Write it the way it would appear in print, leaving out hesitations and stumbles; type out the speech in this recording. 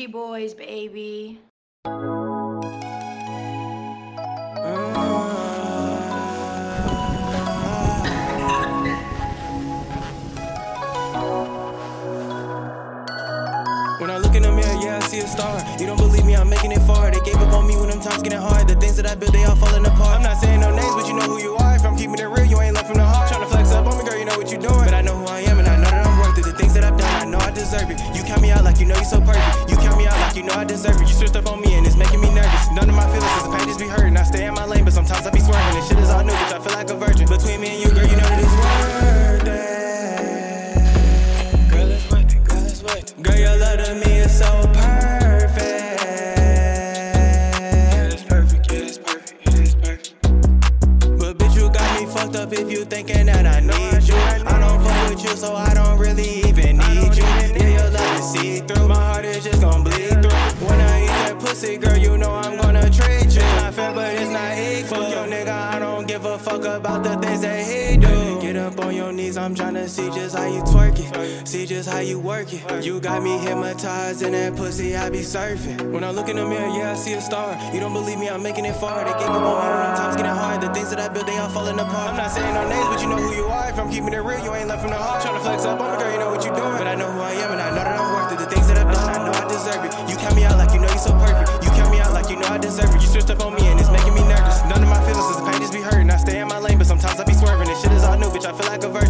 Backstreet Boys, baby. When I look in the mirror, yeah, I see a star. You don't believe me, I'm making it far. They gave up on me when them times getting hard. The things that I built, they all falling apart. I'm not saying no names, but you know who you are. If I'm keeping it real, you ain't left from the heart. Tryna flex up on me, girl, you know what you doing. But I know who I am, and I know that I'm worth it. The things that I've done, I know I deserve it. You count me out like you know you're so perfect. You count me out like you know I deserve it. You switched up on me, and it's making me nervous. None of my feelings is the pages be hurting. I stay in my lane, but sometimes I be swerving. This shit is all new, bitch, I feel like a virgin. Between me and you, girl, you know that it's worth it. Girl, it's worth it, girl, it's worth it. Girl, your love to me is so perfect. Fucked up if you thinking that I need you. I don't fuck with you, so I don't really even need you. Yeah, your love is see-through. My heart is just gon' bleed through. When I eat that pussy, girl, you know I'm gonna treat you. Not fair, but it's not equal. Fuck your nigga, I don't give a fuck about the things that he do. Get up on your knees, I'm tryna see just how you twerk it. See just how you work it. You got me hypnotized in that pussy, I be surfing. When I look in the mirror, yeah, I see a star. You don't believe me, I'm making it far. They gave up on me when them times getting hard. The things that I built, they all falling apart. I'm not saying no names, but you know who you are. If I'm keeping it real, you ain't left from the heart. Tryna flex up on me, girl, you know what you doing. But I know who I am, and I know that I'm worth it. The things that I've done, I know I deserve it. You count me out like you know you're so perfect. You count me out like you know I deserve it. You switched up on me, and it's making me nervous. None of my feelings is the pain just be hurting. I stay in my lane, but sometimes I be swerving. This shit is all new, bitch, I feel like a virgin.